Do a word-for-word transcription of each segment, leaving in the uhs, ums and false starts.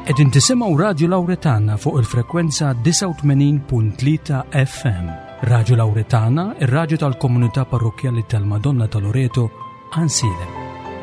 Qegħdin tisimgħu Radio Lawretana fuq il-frekwenza tisa' u tmenin punt tlieta F M. Radio Lawretana, ir-radju tal-Komunità Parrokjali tal-Madonna ta' Loreto, Ansilem.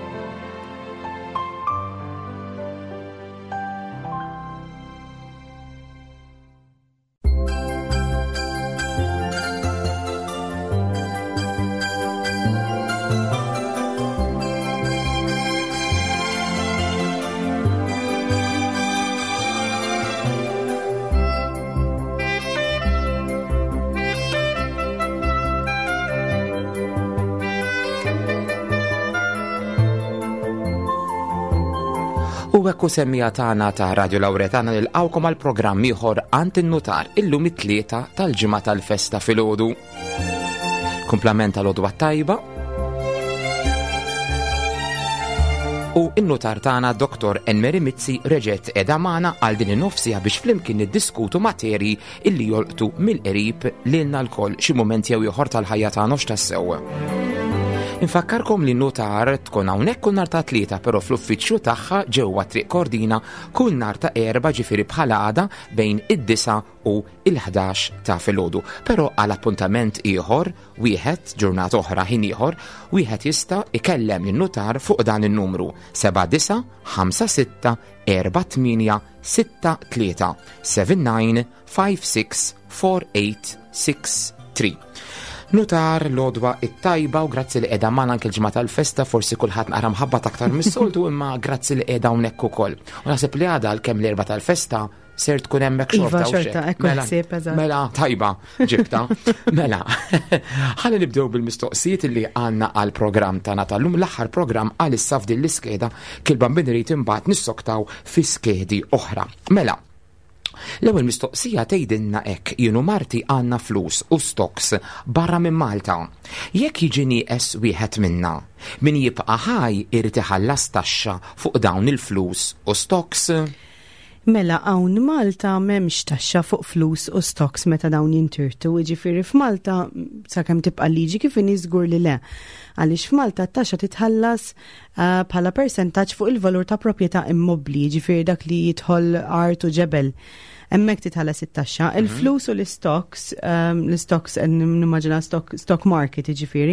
U hekk semmija tagħna ta' Radio Lawretana nilqgħukom għal programm ieħor għand in-nutar illum it-tlieta tal-ġimgħa tal-festa filgħodu. Kumplament tal-għodwa tajba. U in-nutar tagħna Doktor Enmeri Mizzi reġgħet qiegħda magħna għal din in-nofsija biex flimkien niddiskutu materji illi jolqtu mill-qrib lilna lkoll xi mument jew ieħor tal-ħajja tagħna x'tassew. Infakkarkom li n-nutar tkun hawnhekk kull nhar ta' tlieta, però fl-uffiċċju tagħha ġewwa Triq Kordina kull nhar ta' erba' ġifieri bħala għada bejn id-disa' u l-ħdax ta' filgħodu. Però għal appuntament ieħor, wieħed ġurnata oħra ħin ieħor, wieħed jista' ikellem lin-nutar fuq dan in-numru seba' disa' ħamsa sitta erba' tminja sitta tlieta seven nine five six four eight six three. Nutar l-odwa it-tajba u grazzi li qiegħda magħna anke l-ġimgħa tal-festa, forsi kulħadd naqra mħabbat aktar mis-soltu imma grazzi li qiegħda hawnhekk ukoll. U naħseb li għadha għalkemm l-erba' tal-festa ser tkun hemmhekk xorta u xejn. Mela, mela tajba ġibta. Mela. Ħalli nibdew bil-mistoqsijiet li għandna għall programm tagħna tal-lum, l-aħħar programm għal issa f'din l-iskeda kien bambin irid imbagħad nissoktaw fi skedi oħra. Mela. L-ewwel mistoqsija tgħidilna hekk jienu Marti għandna flus u stocks barra minn Malta. Jekk jiġi nieqes wieħed minna, min jibqa' ħaj irid iħallas taxxa fuq dawn il-flus u stocks? Mela hawn Malta m'hemmx taxxa fuq flus u stocks meta dawn jintirtu, jiġifieri f'Malta sakemm tibqa' liġi kif inhi żgur li le. Għaliex f'Malta t-taxxa titħallas bħala percentaġġ fuq il-valur ta' proprjetà immobbli, jiġifieri dak li jidħol art u ġebel. Hemmhekk titħallas it-taxxa. Il-flus u l-stocks, l-stocks nimmaġina stock market jiġifieri,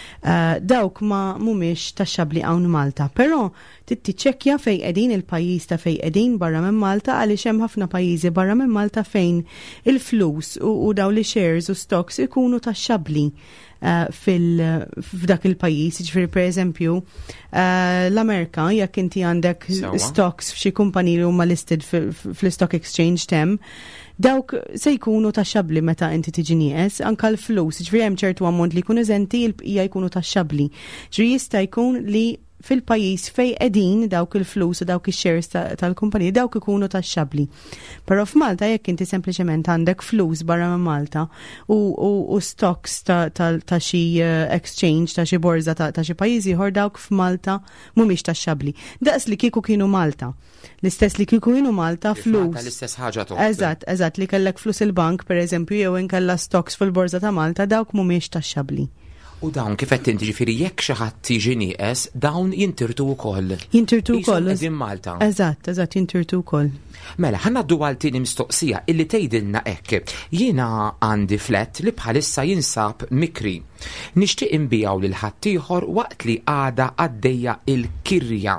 dawk ma mhumiex taxxabbli hawn Malta. Però tittiċċekkja fejn qegħdin il-pajjiż ta' fejn qegħdin barra minn Malta għaliex hemm ħafna pajjiżi barra minn Malta fejn il-flus u dawn li shares u stocks ikunu taxxabbli. Uh, fil-fdak il-pajis, ġifiri per eżempju, uh, l-Amerika, jekk inti għandek stocks f'xi kumpaniji li huma listed fl-stock exchange tem, dawk se jkunu taxxabli meta inti tiġi nieqes, anka l-flus, ġifiri hemm ċertu ammont li jkunu eżenti, il-bqija jkunu taxxabli. Ġifiri jista' jkun li fil-pajis fej qegħdin dawk il-flus u dawk ix-shares tal-kumpaniji dawk ikunu taxxabbli. Però f'Malta jekk inti sempliċement għandek flus barra minn Malta u, u, u stocks ta', ta, ta xi exchange ta' xi borza ta', ta xi pajjiżi ieħor dawk f'Malta mhumiex taxxabbli. Daqs li kieku kienu Malta. L-istess li kieku kienu Malta flus. L-istess ħaġa toħroġ. Eżatt, eżatt li kellek flus il-bank pereżempju jew inkella stocks fil-borza ta' Malta dawk mhumiex taxxabbli. U dawn kif qed inti ġifieri jekk xi ħadd tiġi nieqes, dawn jintirtu wkoll. Jintirtu wkoll. Qegħdin Malta. Eżatt, eżatt jintirtu wkoll. Mela, ħannaddu għal tieni mistoqsija illi tgħidilna hekk. Jiena għandi flat li bħalissa jinsab mikri. Nixtieq inbijaw lil ħadd ieħor waqt li għada għaddejja il-kirja.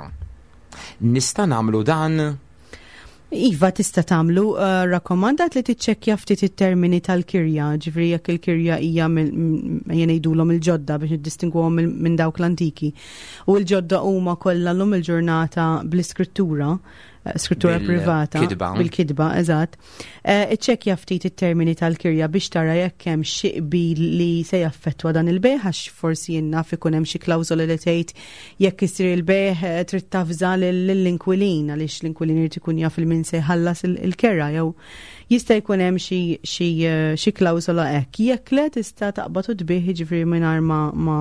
Nista' nagħmlu dan? Iva tista' tagħmlu uh, rakkomandat li tiċċekkja ftit it-termini tal-kirja, ġifri jekk il-kirja hija jgħidulhom il-ġodda biex niddistingwhom minn dawk l-antiki. U l-ġodda huma kollha llum il-ġurnata bl-iskrittura, skrittura privata, bil-kidba, eżatt. Iċċekkja ftit it-termini tal-kirja biex tara jekk hemm xi qbil li se jaffettwa dan il-bejħ għax forsi jinnaf ikun hemm xi klawżola li tgħid jekk isir il-bejħ trid tafża lill-inkwilin għaliex l-inkwilin irid ikun jaf il-min se jħallas il-kerra jew jista' jkun hemm xi xi xi klawżola hekk. Jekk le tista' taqbad u tbieħ jiġifieri mingħajr ma ma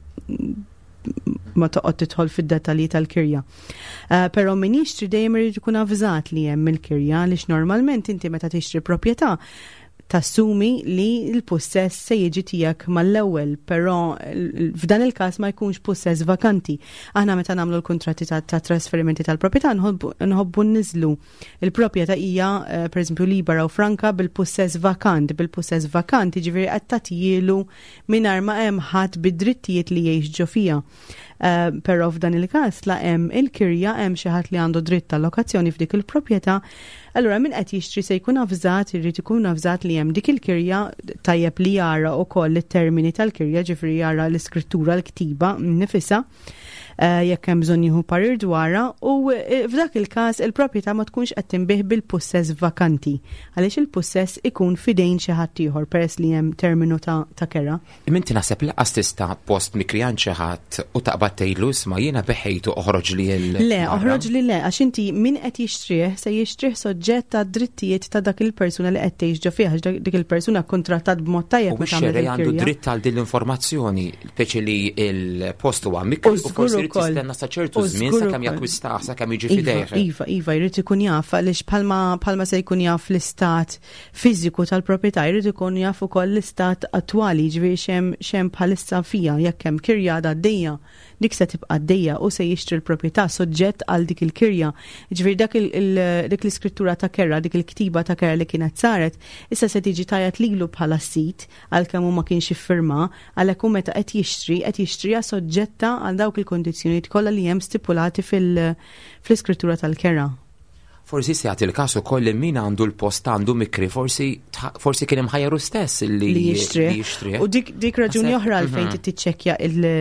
ma toqgħod tidħol fid-dettalji tal-kirja. Uh, però min jixtri dejjem irid ikun avżat li hemm il-kirja għaliex normalment inti meta tixtri proprjetà tassumi li l-possess se jiġi tiegħek mal-ewwel, però f'dan il-każ ma jkunx possess vakanti. Aħna meta nagħmlu l-kuntratti ta', ta trasferimenti tal-proprjetà nħobbu nniżlu il-proprjetà hija uh, pereżempju libera u franka bil-possess vakant, bil-possess vakant jiġifieri qed tagħtilu mingħajr ma hemm ħadd bid-drittijiet li jgħix ġo fiha. Uh, però f'dan il-każ la hemm il-kirja hemm xi ħadd li għandu dritt tal-lokazzjoni f'dik il-proprjetà. Allura min qed jixtri se jkun avżat, irid ikun avżat li hemm dik il-kirja tajjeb li jara wkoll it-termini tal-kirja, ġifieri jara l-iskrittura l-ktiba nifisha. Uh, jekk hemm bżonn jieħu parir dwarha u f'dak il-każ il-proprjetà ma tkunx qed tinbih bil-possess vakanti għaliex il-possess ikun fidejn xi ħadd ieħor peress li hemm terminu ta', ta kera. Minti naħseb laqas tista' post mikrijan xi ħadd u taqbad tgħidlu isma' jiena beħejtu oħroġ li l Le, oħroġ li le, għax inti min qed jixtrih se jixtrih soġġett ta' drittijiet ta' dak il-persuna li qed tgħix ġo fiha, dik il-persuna kontrattat b'mod tajjeb. U x-xerrej għandu dritt għal din l-informazzjoni, speċi li l-post huwa mikri u forsi tistenna sa ċertu żmien sakemm jakkwistaħ, sakemm jiġi fidejh. Iva, iva, jrid ikun jaf għaliex bħalma bħalma se jkun jaf l-istat fiżiku tal-proprjetà, jrid ikun jaf ukoll l-istat attwali, ġifieri xemm xemm bħalissa fija jekk hemm kirja għaddejja, dik se tibqa' għaddejja u se jixtri l-proprjetà soġġett għal dik il-kirja. Ġifieri dak dik l-iskrittura ta' kerra, dik il-ktiba ta' kerra li kienet saret, issa se tiġi tajjat lilu bħala sit għalkemm hu ma kienx iffirma, għalhekk hu meta qed jixtri qed jixtriha soġġetta għal dawk il-kondizzjonijiet kollha li hemm stipulati fil-iskrittura tal-kerra. Forsi se jagħti l-każ ukoll li min għandu l-post għandu mikri, forsi forsi kien hemm ħajru stess li jixtri. U dik dik raġuni oħra għalfejn tiċċekkja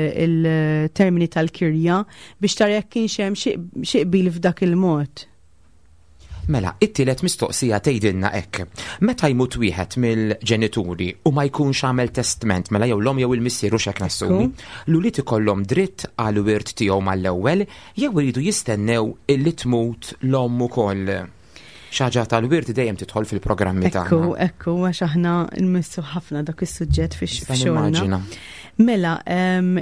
il-termini tal-kirja biex tara jekk kienx hemm xi qbil f'dak il-mod. Mela, it-tielet mistoqsija tgħidilna hekk. Meta jmut wieħed mill-ġenituri u ma jkunx għamel testament mela jew l-om jew il-missier u x'hekk nassumi, l-ulied ikollhom dritt għal wirt tiegħu mal-ewwel jew iridu jistennew illi tmut l-om ukoll. Xaġa tal-wirt dejjem tidħol fil-programmi tagħna. Ekku, ekku, għax aħna nmissu ħafna dak is-suġġett fix-xogħolna. Mela, um,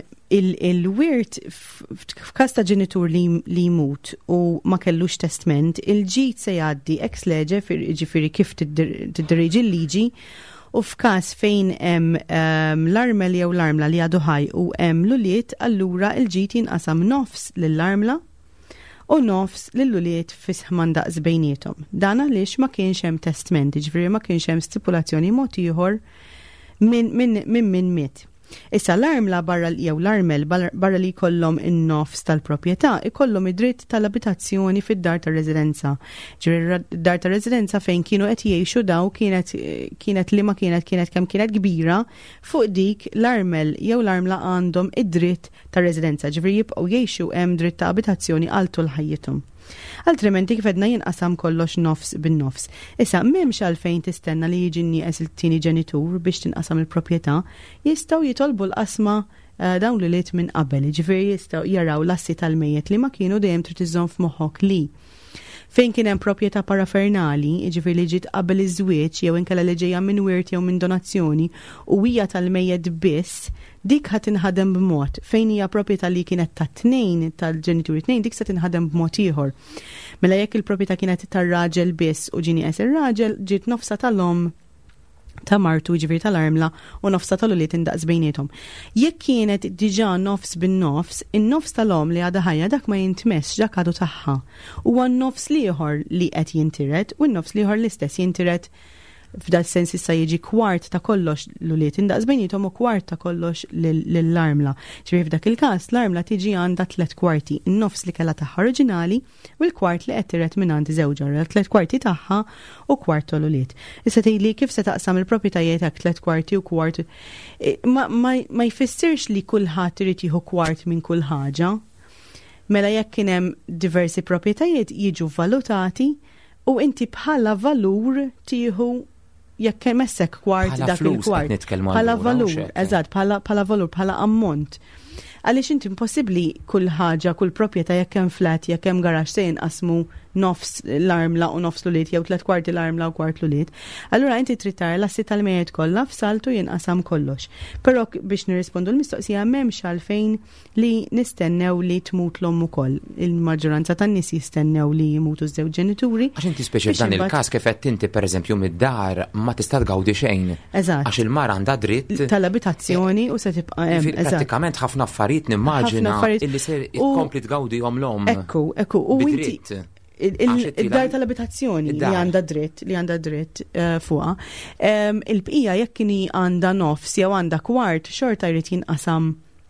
il-wirt f'każ ta' ġenitur li jmut u ma kellux testament, il-ġid se jgħaddi ex lege ġifieri kif tiddirriġi l-liġi u f'każ fejn hemm um, l-armel jew l-armla li għadu ħaj u hemm l-ulied, allura il-ġid jinqasam nofs lill-armla u nofs lill-ulied fis-ħman daqs bejniethom. Dan għaliex ma kienx hemm testament, ġifieri ma kienx hemm stipulazzjoni mod ieħor minn min min min miet. Issa l-armla barra jew l-armel barra li jkollhom in-nofs tal-proprjetà ikollhom id-dritt tal-abitazzjoni fid-dar ta' residenza. Ġifieri d-dar ta' residenza fejn kienu qed jgħixu daw kienet kienet li ma kienet kienet kemm kienet kbira, fuq dik l-armel jew l-armla għandhom id-dritt ta' residenza, ġifieri jibqgħu jgħixu hemm dritt ta' abitazzjoni għal tul ħajjithom. Altrimenti kif edna jinqasam kollox nofs bin-nofs. Issa m'hemmx għalfejn tistenna li jiġi nieqes il-tieni ġenitur biex tinqasam il-proprjetà, jistgħu jitolbu l-qasma uh, dawn li liet minn qabel, ġifieri jistgħu jaraw l-assi tal-mejjed li ma kienu dejjem trid iżżomm f'moħħok li fejn kien hemm proprjetà parafernali, ġifieri li ġiet qabel iż-żwieġ jew inkella li ġejja minn wirt jew minn donazzjoni u hija tal-mejjed biss, dik ħadd inħadem b'mod fejn hija proprjetà li kienet ta' tnejn tal-ġenituri tnejn dik se tinħadem b'mod ieħor. Mela jekk il-proprjetà kienet tar-raġel biss u ġini qes ir-raġel ġiet nofsa tal-om ta' martu ġifieri tal-armla u nofsa tal-ulied indaqs bejniethom. Jekk kienet diġà nofs bin-nofs, in-nofs tal-om li għadha ħajja dak ma jintmess ġak għadu tagħha. Huwa n-nofs ieħor li qed jintiret u n-nofs ieħor l-istess jintiret f'dat sens issa jiġi kwart ta' kollox l-ulied indaqs bejniethom u kwart ta' kollox lill-armla. Ġifieri f'dak il-każ l-armla tiġi għandha tliet kwarti, in-nofs li kellha tagħha oriġinali u l-kwart li qed tiret minn għand żewġa, tliet kwarti tagħha u kwart tal-ulied. Issa tgħidli kif se taqsam il-proprjetajiet hekk tliet kwarti u kwart. Ma, ma, ma jfissirx li kulħadd irid jieħu kwart minn kull ħaġa. Mela jekk kien hemm diversi proprjetajiet jiġu valutati u inti bħala valur tieħu jekk messek kwart dak il-kwart bħala valur, eżatt, bħala valur, bħala ammont. Għaliex inti impossibbli kull ħaġa, kull proprjetà jekk hemm flat, jekk hemm garax se jinqasmu nofs l-armla u nofs luliet jew tliet kwarti l-armla u kwart luliet. Allura inti trid tara l-assi tal-mejjed kollha f'saltu jinqasam kollox. Però biex nirrispondu l-mistoqsija m'hemmx għalfejn li nistennew li tmut l-omm ukoll. Il-maġġoranza tan-nies jistennew li jmutu żewġ ġenituri. Għax inti speċi f'dan il-każ kif qed inti pereżempju mid-dar ma tista' tgawdi xejn. Eżatt. Għax il-mara għandha dritt tal-abitazzjoni u se tibqa' hemm. Prattikament ħafna affarijiet nimmaġina illi se jkompli tgawdihom l-omm. Ekku, ekku, u inti il-dar tal-abitazzjoni li għandha dritt li għandha dritt fuqha. Il-bqija jekk kien għandha nofs jew għandha kwart xorta jrid jinqasam.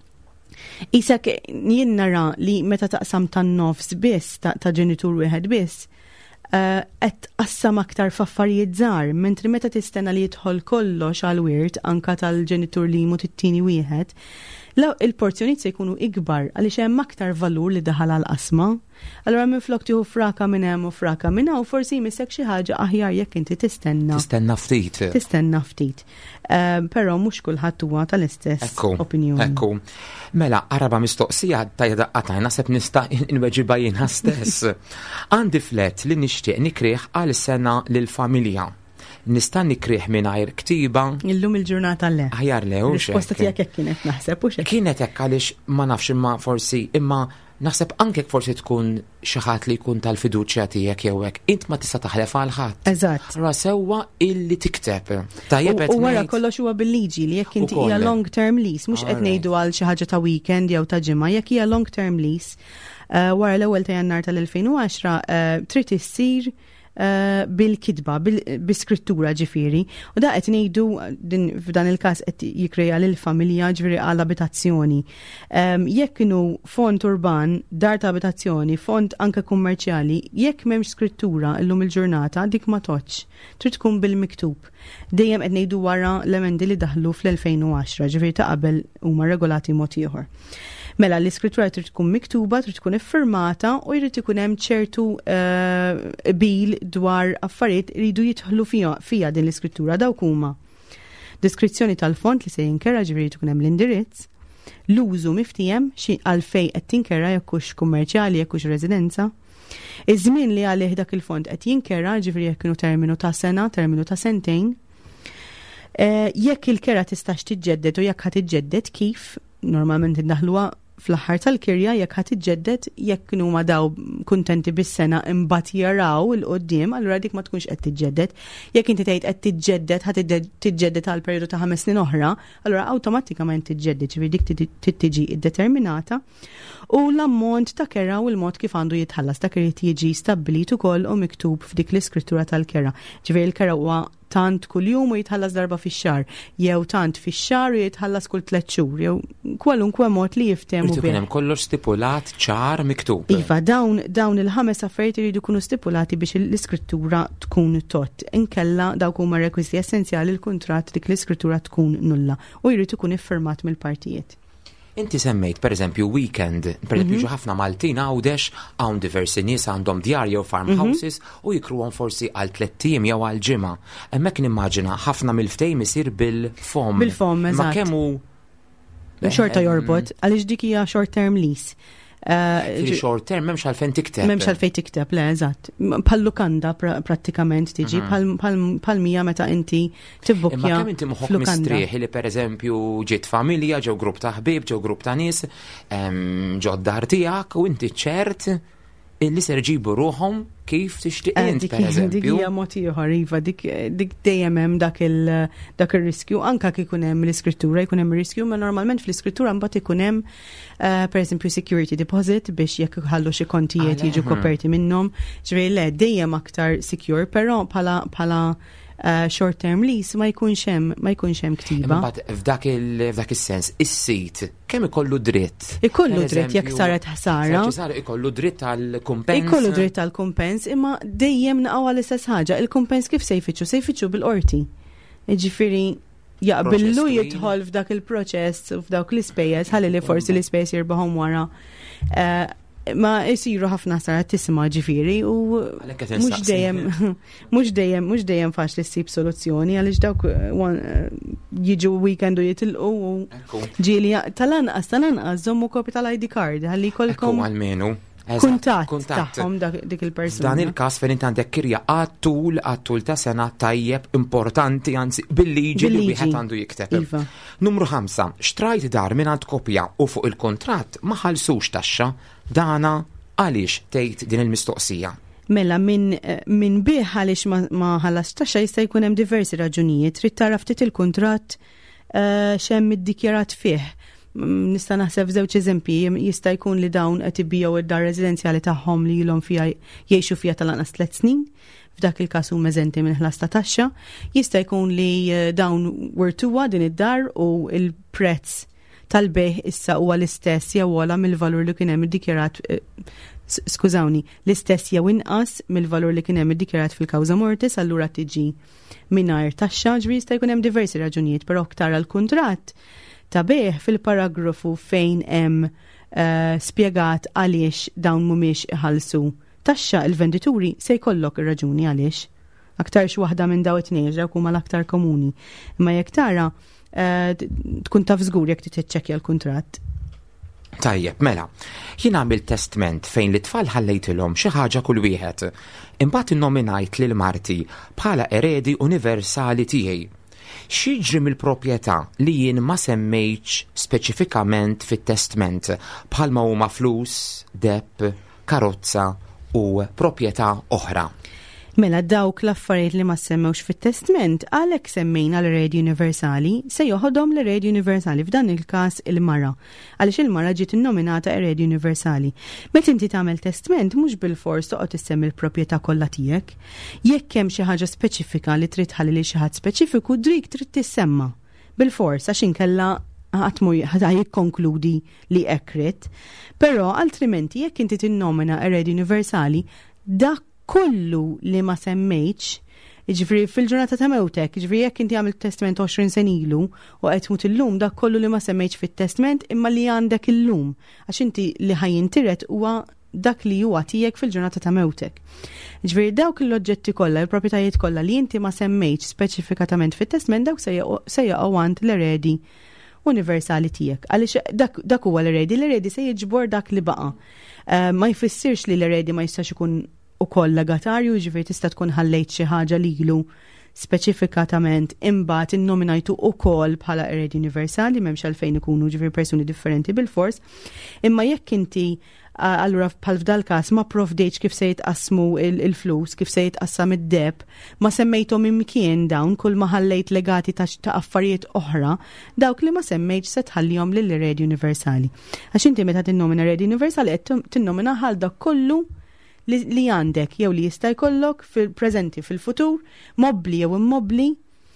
Isek jien nara li meta taqsam tan-nofs biss ta' ġenitur wieħed biss qed qassam aktar f'affarijiet żgħar, mentri meta tistenna li jidħol kollox għal wirt anka tal-ġenitur li jmut it-tieni wieħed. Law il-porzjonijiet se jkunu ikbar għaliex hemm aktar valur li daħal għal qasma. Allura minflok tieħu fraka minn hemm u fraka minn hawn forsi jmissek xi ħaġa aħjar jekk inti tistenna. Tistenna ftit. Tistenna ftit. Però mhux kulħadd huwa tal-istess opinjoni. Ekku. Mela, araba mistoqsija tajja daqqataj naħseb nista' inweġiba jiena stess. Għandi flet li nixtieq nikrieħ għal sena lill-familja. Nista' nikrieħ mingħajr ktiba. Illum il-ġurnata le. Aħjar le u risposta tiegħek hekk kienet naħseb u x'hekk. Kienet hekk għaliex ma nafx imma forsi imma naħseb anke forsi tkun xi ħadd li jkun tal-fiduċja tiegħek jew hekk int ma tista' taħlef għal ħadd. Eżatt. Ra sewwa illi tikteb. Tajjeb qed u wara kollox huwa bil-liġi li jekk inti hija long term lease mhux qed ngħidu għal xi ħaġa ta' weekend jew ta' ġimgħa jekk hija long term lease wara l-ewwel ta' Jannar tal-elfejn u għaxra trid issir Uh, bil-kidba, bil-skrittura ġifiri. U da qed ngħidu f'dan il-każ qed jikkrea lill-familja ġifieri għal abitazzjoni. Um, jekk kienu font urban, dar ta' abitazzjoni, font anke kummerċjali, jekk m'hemmx skrittura llum il-ġurnata dik ma toċ. Trid tkun bil-miktub. Dejjem qed ngħidu wara l-emendi li daħlu fl-elfejn u għaxra, ġifieri ta' qabel huma regolati mod ieħor. Mela l-iskrittura trid tkun miktuba, trid tkun iffirmata u jrid ikun hemm ċertu uh, bil dwar affarijiet iridu jidħlu fija din l-iskrittura dawk huma. Deskrizzjoni tal-font li se jinkera ġifieri tkun hemm l-indirizz, l-użu miftijem xi għalfej qed tinkera jekk hux kummerċjali jekk hux residenza. Iż-żmien li għalih dak il-font qed jinkera ġifieri jekk kienu terminu ta' sena, terminu ta' sentejn. Uh, jekk il-kera tistax tiġġedded u jekk ħad tiġġedded kif normalment indaħluha fl-aħħar tal-kirja jekk ħad tiġġedded jekk kienu ma daw kuntenti bis-sena imbagħad jaraw il qudiem allura dik ma tkunx qed tiġġedded. Jekk inti tgħid qed tiġġedded ħad tiġġedded għal perjodu ta' ħames snin oħra, allura awtomatikament tiġġedded ġifieri dik tiġi iddeterminata u l-ammont ta' kera u l-mod kif għandu jitħallas dak irid jiġi stabbilit ukoll u miktub f'dik l-iskrittura tal-kera. Ġifieri l-kera huwa tant kull jum u jitħallas darba fix-xahar, jew tant fix-xahar u jitħallas kull tliet xhur, jew kwalunkwe mod li jiftehmu bih. Ikun hemm kollox stipulat ċar miktub. Iva, dawn dawn il-ħames affarijiet iridu jkunu stipulati biex l-iskrittura tkun tot. Inkella dawk huma rekwiżiti essenzjali l-kuntratt dik l-iskrittura tkun nulla u jrid ikun iffirmat mill-partijiet. Inti semmejt pereżempju weekend, pereżempju ħafna Maltin għawdex hawn diversi nies għandhom djar jew farmhouses u jikruhom forsi għal tliet tiem jew għal ġimgħa. Hemmhekk nimmaġina ħafna mill-ftehim isir bil-fom. Bil-fom, eżatt. Ma kemm hu xorta jorbot għaliex dik hija short term lease. Fi short term m'hemmx għalfejn tikteb. M'hemmx għalfejn tikteb, le eżatt. Bħal lukanda prattikament tiġi bħal mija meta inti tibbukja. Imma kemm inti moħħok mistrieħ li pereżempju ġiet familja, ġew grupp ta' ħbieb, ġew grupp ta' nies, ġew d-dar tiegħek u inti ċert illi ser ġibu ruhom kif tixtieq int pereżempju. Dik hija mod ieħor iva, dik dejjem hemm dak ir-riskju anke kif ikun hemm l-iskrittura jkun hemm riskju, ma normalment fl-iskrittura mbagħad ikun hemm pereżempju security deposit biex jekk iħallu xi kontijiet jiġu koperti minnhom. Ġifieri le dejjem aktar secure, però bħala bħala short term lease ma jkunx hemm ma jkunx hemm ktiba. Imbagħad f'dak f'dak is-sens is-sit kemm ikollu dritt? Ikollu dritt jekk saret ħsara. Sar ikollu dritt għall-kumpens. Ikollu dritt għall-kumpens, imma dejjem naqgħu għall-istess ħaġa. Il-kumpens kif se jfittxu? Se jfittxu bil-qorti. Jiġifieri jaqbillu jidħol f'dak il-proċess u f'dawk l-ispejjeż ħalli li forsi l-ispejjeż jirbahom wara. Ma jisiru ħafna sarat tisma' ġifieri u mhux dejjem mhux dejjem mhux dejjem faċli ssib soluzzjoni għaliex dawk jiġu weekend u jitilqu u ġieli tal-anqas tal-anqas żommu kopja tal-I D card ħalli jkollkom għalmenu kuntatt tagħhom dik il-persuna. Dan il-każ fejn inti għandek kirja għat-tul għat-tul ta' sena tajjeb importanti anzi bil-liġi li wieħed għandu jikteb. Iva. Numru ħamsa, xtrajt dar minn għand kopja u fuq il-kontratt ma ħallsux taxxa, dana għaliex tgħid din il-mistoqsija? Mela minn min bih għaliex ma ħallas taxxa jista' jkun hemm diversi raġunijiet, trid tara ftit il-kuntratt xemm iddikjarat fih. Nista' naħseb żewġ eżempji, jista' jkun li dawn qed ibbijaw id-dar residenzjali tagħhom li ilhom fiha jgħixu fiha tal-anqas tliet snin, f'dak il-każ huma eżenti minn ħlas ta' taxxa, jista' jkun li dawn wertuha din id-dar u l-prezz tal-bejħ issa huwa l-istess jew wara mill-valur li kien hemm iddikjarat skużawni, l-istess jew inqas mill-valur li kien hemm iddikjarat fil-kawża mortis, allura tiġi mingħajr taxxa, ġifieri jista' jkun hemm diversi raġunijiet, però aktar għall-kuntratt ta' beħ fil-paragrafu fejn hemm uh, spjegat għaliex dawn mhumiex iħallsu taxxa il-vendituri se jkollok ir-raġuni għaliex. Aktar xi waħda minn daw it-tnejn dawk huma l-aktar komuni. Imma jekk tara uh, tkun taf żgur jekk titchekkja l-kuntratt. Tajjeb, mela, jien għamil testament fejn li tfal ħallejtilhom xi ħaġa kull wieħed. Imbagħad innominajt lil marti bħala eredi universali tiegħi. X'jiġri mill-proprjetà li jien ma semmejtx speċifikament fit-testament bħalma huma flus, depp, karozza u proprjetà oħra. Mela dawk l-affarijiet li ma semmewx fit-testament għalhekk semmejna l-eredi universali se joħodhom l-eredi universali f'dan il-każ il-mara għaliex il-mara ġiet innominata eredi universali. Meta inti tagħmel testament mhux bil-fors toqgħod issemmi l-proprjetà kollha tiegħek. Jekk hemm xi ħaġa speċifika li trid ħalli li xi ħadd speċifiku drik trid tissemma bil-fors għax inkella għatmu jikkonkludi li ekret. Però altrimenti jekk inti tinnomina eredi universali dak kollu li ma semmejtx, ġifri fil-ġurnata ta' mewtek, ġifri jekk inti għamil testament għoxrin sen ilu u qed tmut illum dak kollu li ma semmejtx fit-testament imma li għandek illum. Għax inti li ħajintiret huwa dak li huwa tiegħek fil-ġurnata ta' mewtek. Ġifri dawk l-oġġetti kollha, l-proprjetajiet kollha li inti ma semmejtx speċifikatament fit-testament dawk se jaqgħu għand l-eredi universali tiegħek. Għaliex dak huwa l-eredi, l-eredi se jiġbor dak li baqa'. Uh, ma jfissirx li l-eredi ma jistax ikun u koll legatarju, ġifiri tista' tkun ħallejt xi ħaġa lilu speċifikatament imbagħad innominajtu ukoll bħala eredi universali m'hemmx għalfejn ikunu ġifiri persuni differenti bil-fors. Imma jekk inti allura bħal f'dal każ ma provdejtx kif se jitqasmu il-flus, kif se jitqassam id-deb, ma semmejthom imkien dawn kull ma ħallejt legati ta' affarijiet oħra, dawk li ma semmejtx se tħallihom lill-eredi universali. Għax inti meta tinnomina eredi universali qed tinnomina ħal dak kollu li, li għandek jew li jista' jkollok fil-preżenti fil-futur, mobbli jew immobli,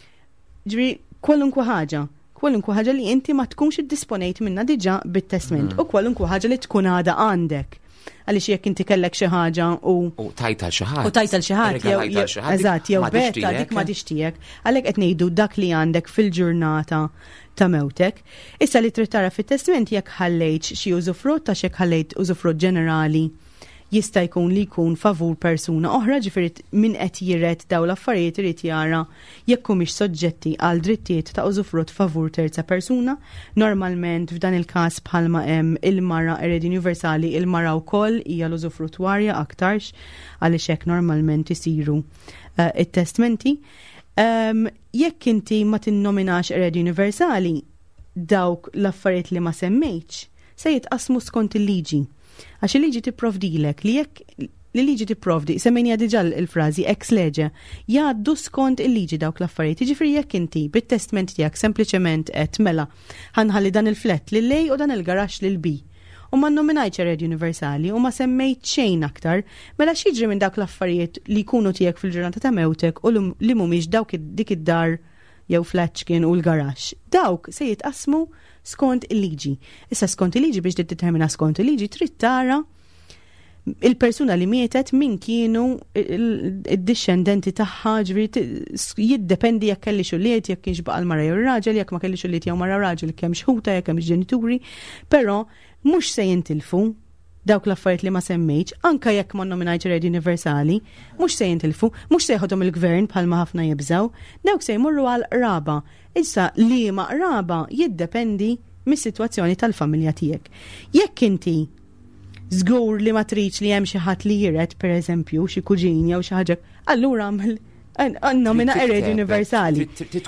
ġri kwalunkwe ħaġa, kwalunkwe ħaġa li inti ma tkunx iddisponejt minna diġà bit-testament mm. u kwalunkwe ħaġa li tkun għada għandek. Għaliex jekk inti kellek xi ħaġa u u tajtal xi ħadd. U tajtal xi ħadd jew eżatt jew betta dik ma tixtieq, għalhekk qed ngħidu dak li għandek fil-ġurnata ta' mewtek. Issa li trid tara fit-testament jekk ħallejt xi użufrutt għax jekk ħallejt użufrutt ġenerali jista' jkun li jkun favur persuna oħra, ġifieri min qed jirret daw l-affarijiet irid jara jekk humiex soġġetti għal drittijiet ta' użufrutt favur terza persuna. Normalment f'dan il-każ bħalma hemm il-mara eredi universali, il-mara wkoll hija l-użufruttwarja aktarx għaliex hekk normalment isiru uh, it-testmenti. Um, jekk inti ma tinnominax eredi universali, dawk l-affarijiet li ma semmejtx se jitqasmu skont il-liġi. Għax il-liġi tipprovdilek li jekk li liġi tipprovdi, semmejnija diġà il-frażi ex lege, jgħaddu skont il-liġi dawk l-affarijiet. Jiġifieri jekk inti bit-testament tiegħek sempliċement qed mela ħanħalli dan il-flett lil lej u dan il-garaxx lil bi. U ma nnominajtx eredi universali u ma semmejt xejn aktar, mela x'jiġri minn dawk l-affarijiet li jkunu tiegħek fil-ġurnata ta' mewtek u li mhumiex dawk dik id-dar jew flatxkien u l-garaxx. Dawk se jitqasmu skont il-liġi. Issa skont il-liġi biex determina skont il-liġi trid tara il-persuna li mietet min kienu id-discendenti tagħha, ġifieri jiddependi jekk kelli xulliet, jekk kienx baqa' l-mara jew ir-raġel, jekk ma kelli xulliet jew mara raġel, kemm xħuta, jekk hemm ġenituri, però mhux se jintilfu dawk l-affarijiet li ma semmejtx, anke jekk ma nominajtx eredi universali, mhux se jintilfu, mhux se jħodhom il-gvern bħalma ħafna jibżgħu, dawk se jmorru għal qraba. Issa li ma qraba jiddependi mis-sitwazzjoni tal-familja tiegħek. Jekk inti żgur li ma tridx li hemm xi ħadd li jiret pereżempju xi kuġini jew xi ħaġa, allura għamel nomina eredi universali.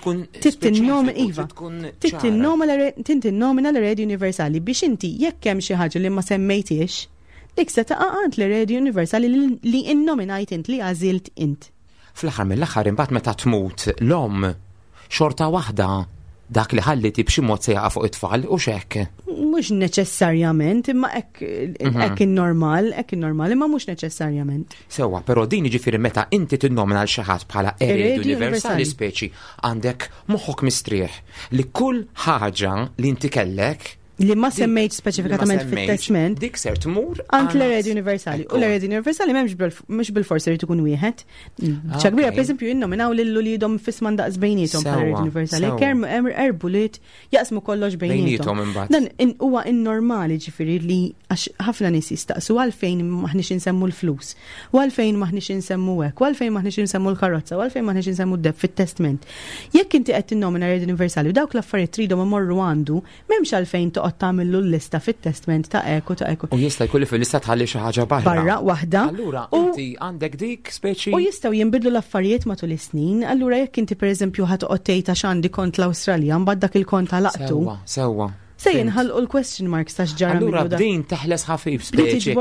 Tinnomina l-eredi universali biex inti jekk hemm xi ħaġa li ma semmejtiex, dik se taqa' għand l-eredi universali li innominajt int, li għażilt int. Fl-aħħar mill-aħħar imbagħad meta tmut l-om xorta waħda dak li ħalliti b'xi mod se jaqa' fuq it-tfal u x'hekk. Mhux neċessarjament, imma hekk hekk in-normal, hekk in-normal, imma mhux neċessarjament. Sewwa, però din jiġifieri meta inti tinnomina l xi ħadd bħala eredi universali speċi għandek moħħok mistrieħ li kull ħaġa li inti kellek li ma semmejt speċifikatament fit-testament dik ser tmur għand l-eredi universali. U l-eredi universali m'hemmx bil-forsi irid ikun wieħed. ċa kbira, pereżempju, jinnominaw lillu li jidhom fisman daqs bejniethom bħal-eredi universali. Kemm erbu li jaqsmu kollox bejniethom. Dan huwa innormali ġifieri li għax ħafna nies jistaqsu għalfejn maħniex insemmu l-flus, u għalfejn maħniex insemmu hekk, u għalfejn maħniex insemmu l-karozza, u għalfejn maħniex insemmu d-deb fit-testament. Jekk inti qed tinnomina eredi universali u dawk l-affarijiet tridhom imorru għandu, m'hemmx għalfejn toqgħod tagħmillu l-lista fit-testament ta' eko ta' eko. U jista' jkolli fil-lista tħalli xi ħaġa barra. Barra waħda. Allura inti għandek dik speċi. U jistgħu jinbidlu l-affarijiet matul is-snin, allura jekk inti pereżempju ħadd toqgħod tgħid għax għandi kont l-Awstralja mbagħad dak il-kont laqtu. Sewwa, sewwa. Se jinħallqu l-question marks ta' x'ġara minnu dak. Allura din teħles ħafif speċi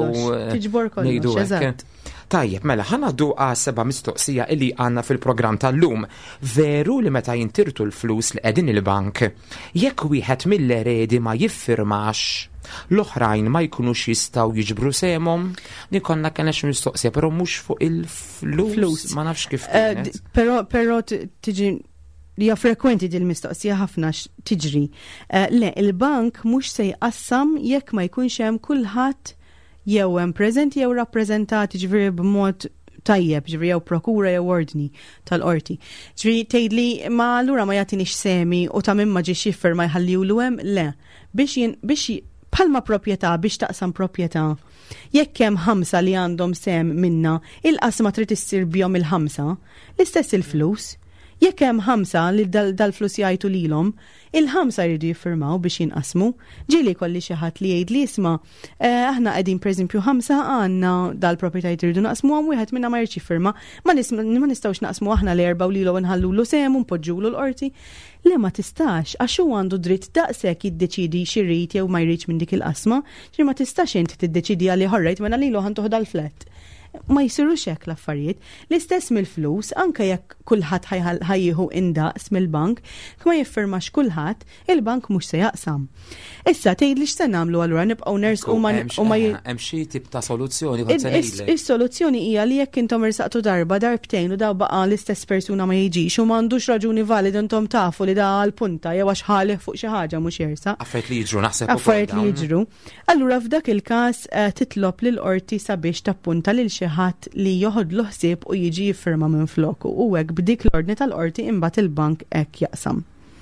tiġbor kollox. Eżatt. Tajjeb, mela ħanaddu għas seba' mistoqsija illi għandna fil-programm tal-lum. Veru li meta jintirtu l-flus li qegħdin il-bank, jekk wieħed mill-eredi ma jiffirmax, l-oħrajn ma jkunux jistgħu jiġbru semhom, nikonna kellna xi mistoqsija, però mhux fuq il-flus, ma nafx kif kienet. Però però tiġi hija frekwenti din il-mistoqsija ħafna tiġri. Le, il-bank mhux se jqassam jekk ma jkunx hemm kulħadd jew hemm preżenti jew rappreżentati ġifieri b'mod tajjeb, ġifieri jew prokura jew ordni tal-qorti. Ġifieri tgħidli ma allura ma jagħtinix semi u ta' min ma ġiex jifferma jħalliwlu hemm, le. Biex jien biex bħalma proprjetà biex taqsam proprjetà. Jekk hemm ħamsa li għandhom sem minna, il-qasma trid issir bihom il-ħamsa, l-istess il-flus. Jekk hemm ħamsa li dal-flus jgħidu lilhom, il-ħamsa jridu jiffirmaw biex jinqasmu. Ġieli kolli xi ħadd li jgħid li isma' aħna qegħdin pereżempju ħamsa għandna dal-proprjetajt irridu naqsmu hemm wieħed minnha ma jridx jiffirma, ma nistgħux naqsmu aħna l-erba' u lilhom inħallulu sehem u npoġġulu l-qorti. Le ma tistax, għax hu għandu dritt daqshekk jiddeċidi xi jrid jew ma jridx minn dik il-qasma, ġifieri ma tistax inti tiddeċidi għalli ħorrejt mela lilu ħantuħ dal-flat. Ma jsirux hekk l-affarijiet. L-istess mill-flus, anke jekk kulħadd ħajjieħu indaqs mill-bank, ma jiffirmax kulħadd, il-bank mhux se jaqsam. Issa tgħidli x'se nagħmlu allura nibqgħu nersqu ma hemm xi tip ta' soluzzjoni kont se ngħidlek. Is-soluzzjoni hija li jekk intom irsaqtu darba darbtejn u daw baqa' l-istess persuna ma jiġix u m'għandux raġuni valid intom tafu li da l-punta jew għax ħalih fuq xi ħaġa mhux jersaq. Affarijiet li jiġru naħseb Affarijiet li jiġru. Allura f'dak il-każ titlob lil qorti sabiex tappunta lil xi ħadd li joħodlu ħsieb u jiġi jiffirma minn floku u hekk b'dik l-ordni tal-qorti imbagħad il-bank hekk jaqsam.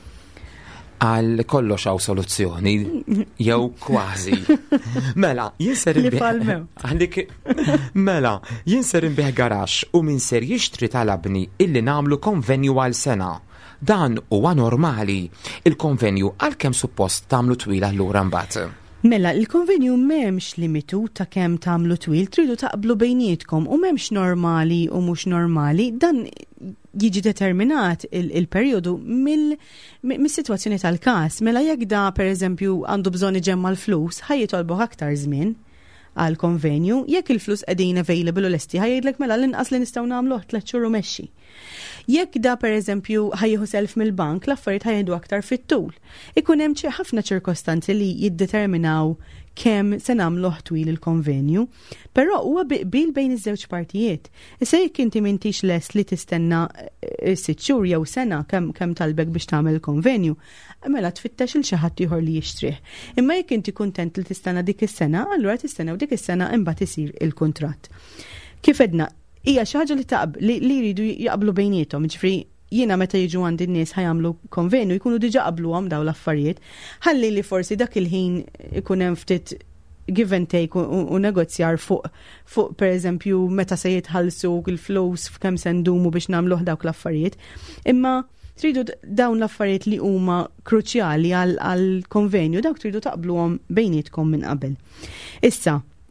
Għal kollox hawn soluzzjoni, jew kważi. Mela, jinser inbih. Mela, jinser inbih garax u min ser jixtri talabni illi nagħmlu konvenju għal sena. Dan huwa normali. Il-konvenju għalkemm suppost tagħmlu twila allura mbagħad. Mela, il-konvenju m'hemmx limitu ta' kemm tagħmlu twil, tridu taqblu bejnietkom u m'hemmx normali u mhux normali, dan jiġi determinat il-perjodu mis-sitwazzjoni tal-każ. Mela jekk da pereżempju għandu bżonn iġemma l-flus, ħajjitolbu aktar żmien għal konvenju, jekk il-flus qegħdin available u lesti ħajdlek mela l-inqas li nistgħu nagħmluh tliet xhur u mexxi. Jekk da pereżempju ħajjieħu self mill-bank, l-affarijiet ħajjedu aktar fit-tul. Ikun hemm ħafna ċirkostanzi li jiddeterminaw kemm se nagħmlu twil il-konvenju, però huwa biqbil bejn iż-żewġ partijiet. Issa jekk inti m'intix lest li tistenna sitt xhur jew sena kemm kemm talbek biex tagħmel il-konvenju, mela tfittex il xi ħadd ieħor li jixtrih. Imma jekk inti kuntent li tistenna dik is-sena, allura tistennew dik is-sena imbagħad isir il-kuntratt. Kif edna, hija xi ħaġa li taqb li jridu jaqblu bejniethom, ġifri jiena meta jiġu għandi n-nies ħajamlu konvenju jkunu diġà qabluhom dawn l-affarijiet, ħalli li forsi dak il-ħin ikun hemm ftit give and take u negozjar fuq fuq pereżempju meta se jitħallsu il-flows f'kemm se ndumu biex nagħmluh dawk l-affarijiet. Imma tridu dawn l-affarijiet li huma kruċjali għal konvenju dawk tridu taqbluhom bejnietkom minn qabel. Issa,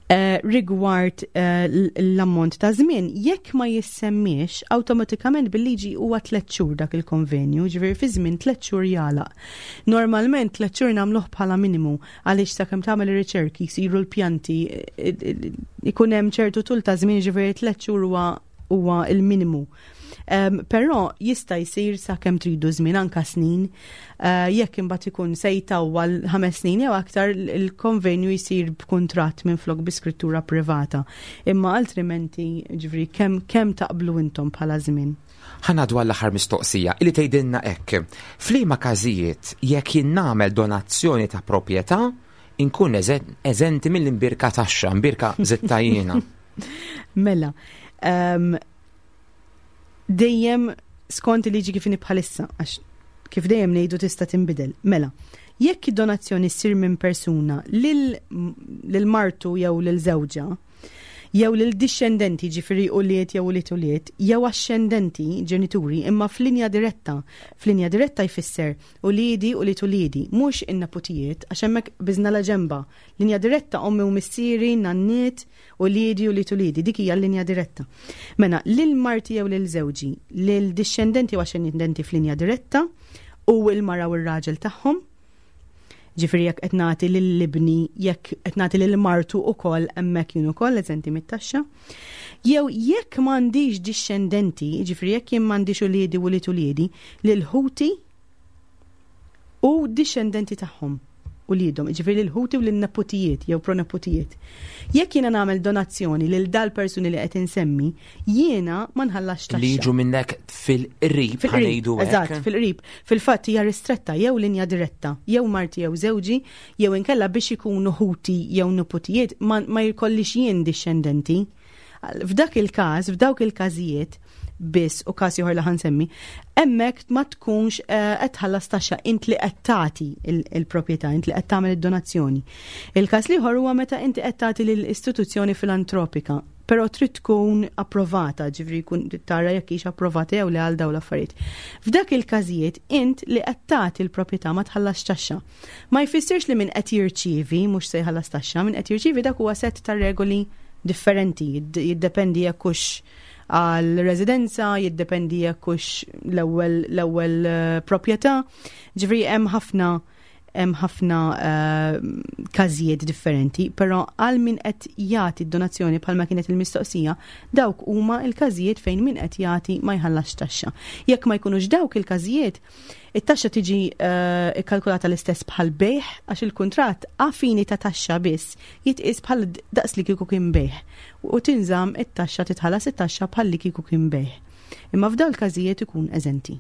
Uh, rigward uh, l-ammont ta' żmien, jekk ma jissemmiex, awtomatikament bil-liġi huwa tliet xhur dak il-konvenju, ġifieri fi żmien tliet xhur jalaq. Normalment tliet xhur nagħmluh bħala minimu għaliex sakemm tagħmel ir-riċerki jsiru l-pjanti ikun hemm ċertu tul ta' żmien, ġifieri tliet xhur huwa huwa il-minimu. Um, però jista' jsir sakemm tridu żmien anka snin, uh, jekk imbagħad ikun se jtawwal ħames snin jew aktar il-konvenju jsir b'kuntratt minn flok bi skrittura privata. Imma altrimenti ġifri kemm kemm taqblu intom bħala żmien. Ħanadu għall-aħħar mistoqsija li tgħidilna hekk. F'liema każijiet jekk jien nagħmel donazzjoni ta' proprjetà inkun eżenti mill-imbirka taxxa, imbirka żittajjina. Mela, um, dejjem skont il-liġi kif inhi bħalissa, għax kif dejjem ngħidu tista' tinbidel. Mela, jekk id-donazzjoni ssir minn persuna lil martu jew lil żewġa, jew lil discendenti ġifieri uliet jew uliet uliet, jew ascendenti ġenituri imma f'linja diretta. F'linja diretta jfisser uliedi uliet uliedi, mhux in-neputijiet għax hemmhekk biżna la ġemba. Linja diretta ommi u missieri, nanniet, uliedi uliet uliedi, dik hija l-linja diretta. Mela, lil marti jew lil żewġi, lil discendenti u ascendenti f'linja diretta u l-mara u r-raġel tagħhom. Ġifieri jekk qed nagħti lill-libni, jekk qed nagħti lill-martu wkoll hemmhekk jien ukoll eżenti mit-taxxa. Jew jekk m'għandix discendenti, ġifieri jekk jien m'għandix uliedi u ulied uliedi, lil-ħuti u discendenti tagħhom uliedhom, ġifieri lil-ħuti u lin-neputijiet jew proneputijiet. Jekk jiena nagħmel donazzjoni lil dal persuni li qed insemmi, jiena ma nħallax taxxa. Li jiġu minnek fil-qrib ħanejdu hekk. Eżatt, fil-qrib. Fil-fatt hija ristretta jew linja diretta, jew marti jew żewġi, jew inkella biex ikunu ħuti jew neputijiet ma, ma jkollix jien discendenti. F'dak il-każ, f'dawk il-każijiet biss u każ ieħor li ħansemmi, hemmhekk ma tkunx qed tħallas taxxa int li qed tagħti il-proprjetà, int li qed tagħmel id-donazzjoni. Il-każ ieħor huwa meta inti qed tagħti lill-istituzzjoni filantropika, però trid tkun approvata, ġifri jkun tara jekk hix approvata jew le għal dawn l-affarijiet. F'dak il-każijiet int li qed tagħti l-proprjetà ma tħallas taxxa. Ma jfissirx li min qed jirċievi mhux se jħallas taxxa, min qed jirċievi dak huwa set ta' regoli differenti, jiddependi jekk hux għal residenza, jiddependi jekk hux l-ewwel l-ewwel uh, proprjetà. Ġifri hemm ħafna hemm ħafna uh, każijiet differenti, però għal min qed jagħti d-donazzjoni bħalma kienet il-mistoqsija, dawk huma l-każijiet fejn min qed jagħti ma jħallax taxxa. Jekk ma jkunux dawk il-każijiet, it-taxxa tiġi uh, ikkalkulata l-istess bħal bejħ għax il-kuntratt għafini ta' taxxa biss jitqis bħal daqs li kieku kien bejħ u tinżamm it-taxxa titħallas it-taxxa bħal li kieku kien bejħ. Imma f'dawn il-każijiet ikun eżenti.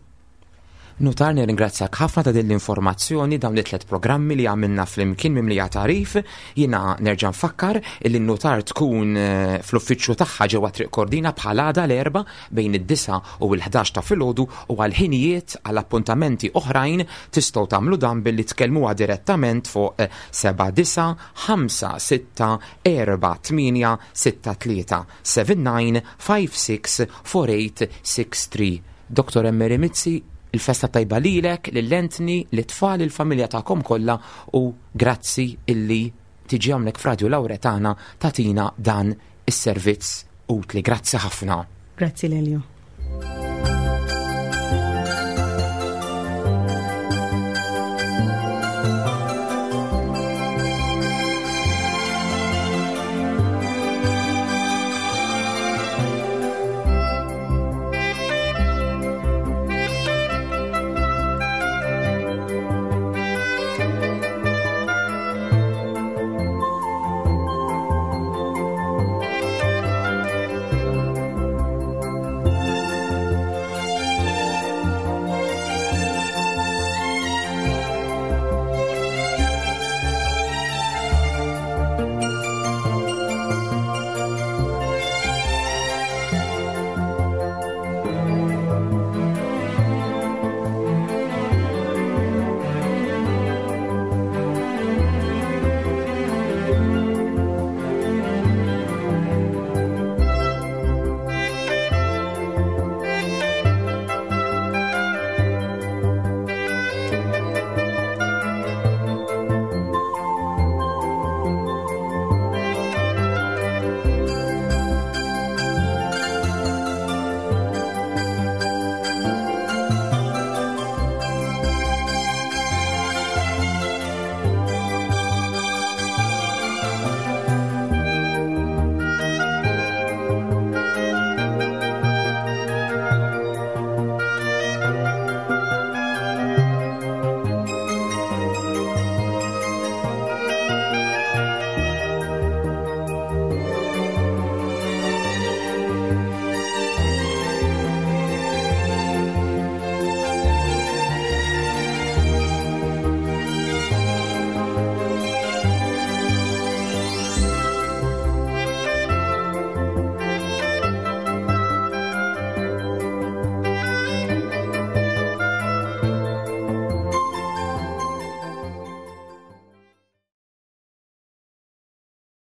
Notar nirringrazzjak ħafna ta' din l-informazzjoni dawn it-tliet programmi li għamilna fl-imkien mimlija tarif. Jiena nerġa' nfakkar illi n-notar tkun fl-uffiċċju tagħha ġewwa Triq Kordina bħalada l-erba' bejn id-disa u l-ħdax ta' filgħodu u għal ħinijiet għal appuntamenti oħrajn tistgħu tagħmlu dan billi tkellmuha direttament fuq seba' disa' ħamsa sitta erba' tminja sitta tlieta seven nine five six four eight six three. Doktor Emery Mizzi, il-festa tajba lilek, lill-Lentni, l-tfal, il-familja tagħkom kollha u grazzi illi tiġi hawnhekk f'Radju Lawretana tatina dan is-servizz utli. Grazzi ħafna. Grazzi Lelio.